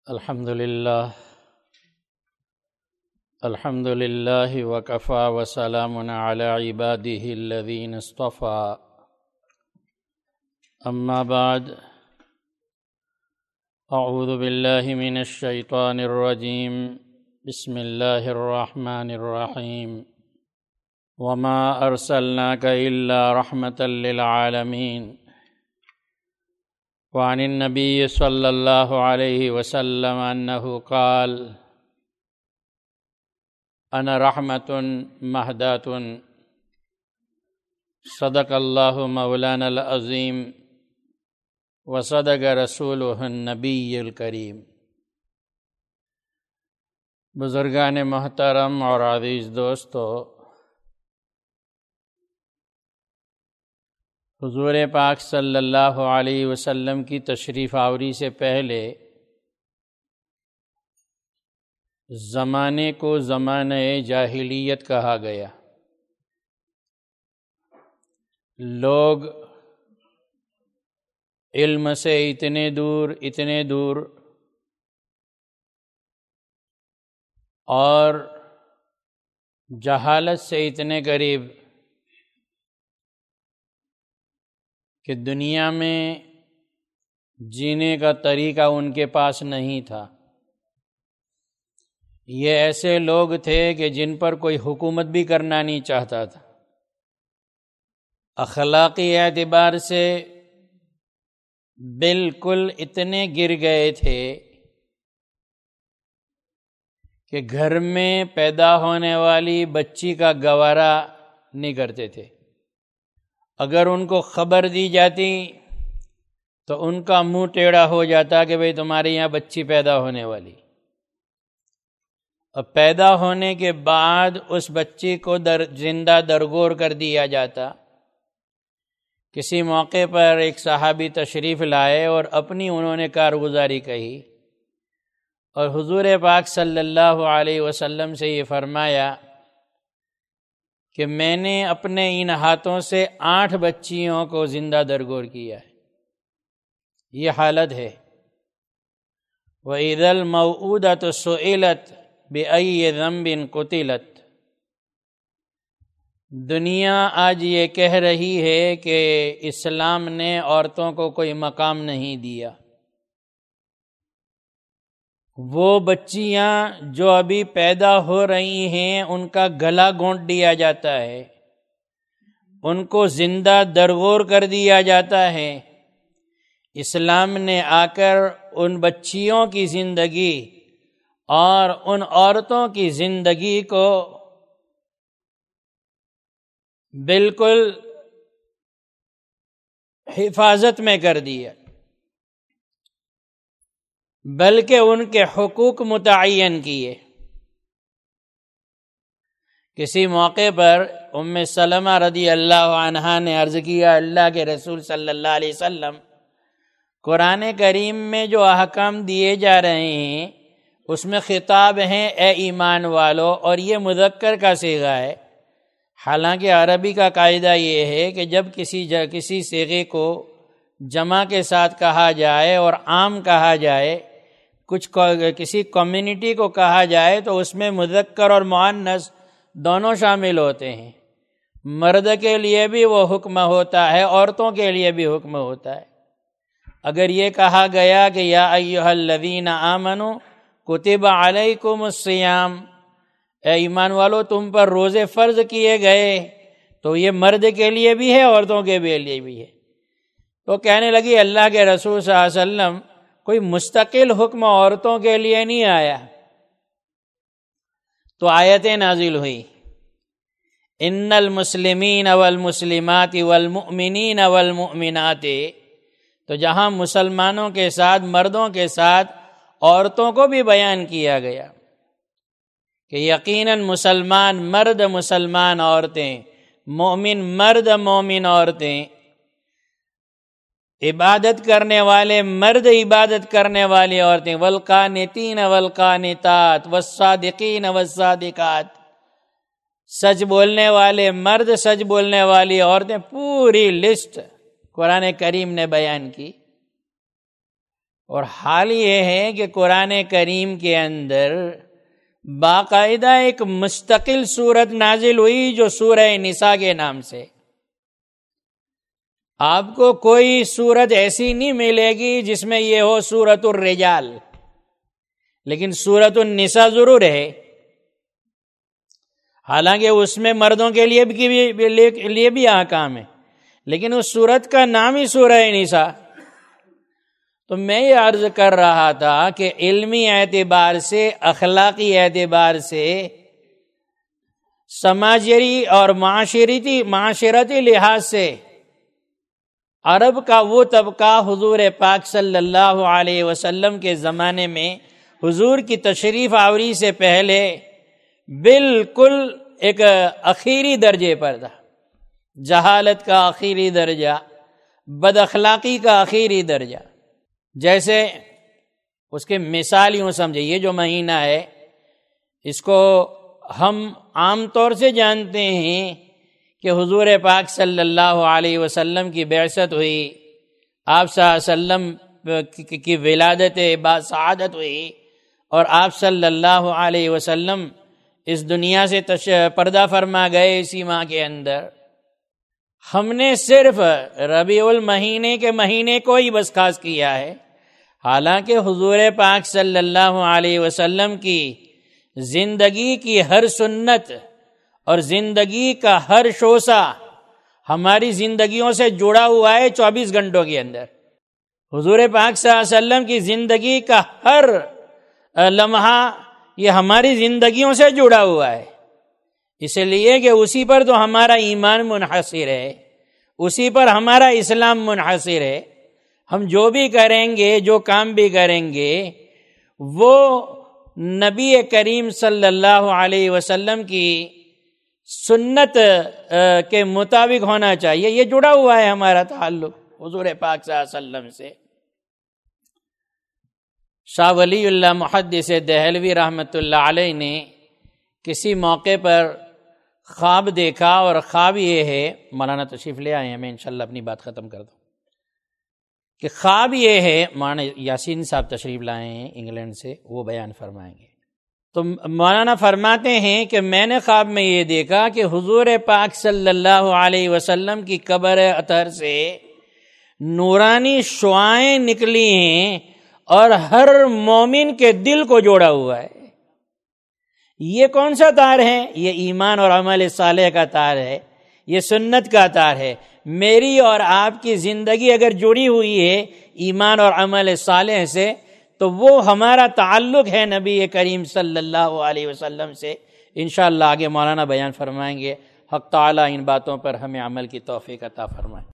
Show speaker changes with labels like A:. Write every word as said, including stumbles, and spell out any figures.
A: الحمد للہ الحمد للہ وکفى وسلام علی عباده الذین اصطفى اما بعد اعوذ باللہ من الشیطان الرجیم بسم اللہ الرحمن الرحیم وما ارسلناک الا رحمة للعالمین وعن النبي صلى الله عليه وسلم أنه قال أنا رحمة مهداة صدق الله مولانا العظيم وصدق رسوله النبي الكريم۔ بزرگان محترم اور عزیز دوستو، حضور پاک صلی اللہ علیہ وسلم کی تشریف آوری سے پہلے زمانے کو زمانہ جاہلیت کہا گیا۔ لوگ علم سے اتنے دور اتنے دور اور جہالت سے اتنے قریب کہ دنیا میں جینے کا طریقہ ان کے پاس نہیں تھا۔ یہ ایسے لوگ تھے کہ جن پر کوئی حکومت بھی کرنا نہیں چاہتا تھا۔ اخلاقی اعتبار سے بالکل اتنے گر گئے تھے کہ گھر میں پیدا ہونے والی بچی کا گوارا نہیں کرتے تھے۔ اگر ان کو خبر دی جاتی تو ان کا منہ ٹیڑھا ہو جاتا کہ بھئی تمہارے یہاں بچی پیدا ہونے والی، اور پیدا ہونے کے بعد اس بچی کو در زندہ درگور کر دیا جاتا۔ کسی موقع پر ایک صحابی تشریف لائے اور اپنی انہوں نے کارگزاری کہی، اور حضور پاک صلی اللہ علیہ وسلم سے یہ فرمایا کہ میں نے اپنے ان ہاتھوں سے آٹھ بچیوں کو زندہ درگور کیا ہے۔ یہ حالت ہے۔ وَإِذَا الْمَوْءُودَةُ سُئِلَتْ بِأَيِّ ذَنبٍ قُتِلَتْ۔ دنیا آج یہ کہہ رہی ہے کہ اسلام نے عورتوں کو کوئی مقام نہیں دیا۔ وہ بچیاں جو ابھی پیدا ہو رہی ہیں ان کا گلا گھونٹ دیا جاتا ہے، ان کو زندہ درگور کر دیا جاتا ہے۔ اسلام نے آ کر ان بچیوں کی زندگی اور ان عورتوں کی زندگی کو بالکل حفاظت میں کر دیا، بلکہ ان کے حقوق متعین کیے۔ کسی موقع پر ام سلمہ رضی اللہ عنہا نے عرض کیا، اللہ کے رسول صلی اللہ علیہ وسلم، قرآن کریم میں جو احکام دیے جا رہے ہیں اس میں خطاب ہیں اے ایمان والو، اور یہ مذکر کا صیغہ ہے۔ حالانکہ عربی کا قاعدہ یہ ہے کہ جب کسی کسی صیغے کو جمع کے ساتھ کہا جائے اور عام کہا جائے، کچھ کسی کمیونٹی کو کہا جائے تو اس میں مذکر اور مؤنث دونوں شامل ہوتے ہیں۔ مرد کے لیے بھی وہ حکم ہوتا ہے، عورتوں کے لیے بھی حکم ہوتا ہے۔ اگر یہ کہا گیا کہ یا ایھا الذین آمنوا کتب علیکم الصیام، اے ایمان والو تم پر روزے فرض کیے گئے، تو یہ مرد کے لیے بھی ہے، عورتوں کے لیے بھی ہے۔ تو کہنے لگی اللہ کے رسول صلی اللہ علیہ وسلم، کوئی مستقل حکم عورتوں کے لیے نہیں آیا۔ تو آیتیں نازل ہوئی، ان المسلمین والمسلمات والمؤمنین والمؤمنات۔ تو جہاں مسلمانوں کے ساتھ، مردوں کے ساتھ عورتوں کو بھی بیان کیا گیا کہ یقیناً مسلمان مرد، مسلمان عورتیں، مومن مرد، مومن عورتیں، عبادت کرنے والے مرد، عبادت کرنے والی عورتیں، والقانتین والقانتات والصادقین والصادقات، سچ بولنے والے مرد، سچ بولنے والی عورتیں، پوری لسٹ قرآن کریم نے بیان کی۔ اور حال یہ ہے کہ قرآن کریم کے اندر باقاعدہ ایک مستقل سورت نازل ہوئی جو سورہ نساء کے نام سے. آپ کو کوئی سورت ایسی نہیں ملے گی جس میں یہ ہو سورۃ الرجال، لیکن سورۃ النساء ضرور ہے. حالانکہ اس میں مردوں کے لیے بھی لیے بھی احکام ہے، لیکن اس سورت کا نام ہی سورہ نساء. تو میں یہ عرض کر رہا تھا کہ علمی اعتبار سے، اخلاقی اعتبار سے، سماجی اور معاشرتی معاشرتی لحاظ سے عرب کا وہ طبقہ حضور پاک صلی اللہ علیہ وسلم کے زمانے میں حضور کی تشریف آوری سے پہلے بالکل ایک اخیری درجے پر تھا. جہالت کا اخیری درجہ، بد اخلاقی کا اخیری درجہ. جیسے اس کے مثال یوں سمجھے، یہ جو مہینہ ہے اس کو ہم عام طور سے جانتے ہیں کہ حضور پاک صلی اللہ علیہ وسلم کی بعثت ہوئی، آپ صلی اللہ علیہ وسلم کی ولادت با سعادت ہوئی، اور آپ صلی اللہ علیہ وسلم اس دنیا سے پردہ فرما گئے اسی ماہ کے اندر. ہم نے صرف ربیع المہینے کے مہینے کو ہی بس خاص کیا ہے، حالانکہ حضور پاک صلی اللہ علیہ وسلم کی زندگی کی ہر سنت اور زندگی کا ہر شعبہ ہماری زندگیوں سے جڑا ہوا ہے چوبیس گھنٹوں کے اندر. حضور پاک صلی اللہ علیہ وسلم کی زندگی کا ہر لمحہ یہ ہماری زندگیوں سے جڑا ہوا ہے، اس لیے کہ اسی پر تو ہمارا ایمان منحصر ہے، اسی پر ہمارا اسلام منحصر ہے. ہم جو بھی کریں گے، جو کام بھی کریں گے، وہ نبی کریم صلی اللہ علیہ وسلم کی سنت کے مطابق ہونا چاہیے. یہ جڑا ہوا ہے ہمارا تعلق حضور پاک صلی اللہ علیہ وسلم سے. شاہ ولی اللہ محدث دہلوی رحمۃ اللہ علیہ نے کسی موقع پر خواب دیکھا، اور خواب یہ ہے، مولانا تشریف لے آئے ہیں، میں انشاءاللہ اپنی بات ختم کر دوں، کہ خواب یہ ہے، مولانا یاسین صاحب تشریف لائے ہیں انگلینڈ سے، وہ بیان فرمائیں گے. تو مولانا فرماتے ہیں کہ میں نے خواب میں یہ دیکھا کہ حضور پاک صلی اللہ علیہ وسلم کی قبر اطہر سے نورانی شعاعیں نکلی ہیں اور ہر مومن کے دل کو جوڑا ہوا ہے. یہ کون سا تار ہے؟ یہ ایمان اور عمل صالح کا تار ہے، یہ سنت کا تار ہے. میری اور آپ کی زندگی اگر جڑی ہوئی ہے ایمان اور عمل صالح سے، تو وہ ہمارا تعلق ہے نبی کریم صلی اللہ علیہ وسلم سے. انشاءاللہ آگے مولانا بیان فرمائیں گے. حق تعالی ان باتوں پر ہمیں عمل کی توفیق عطا فرمائے.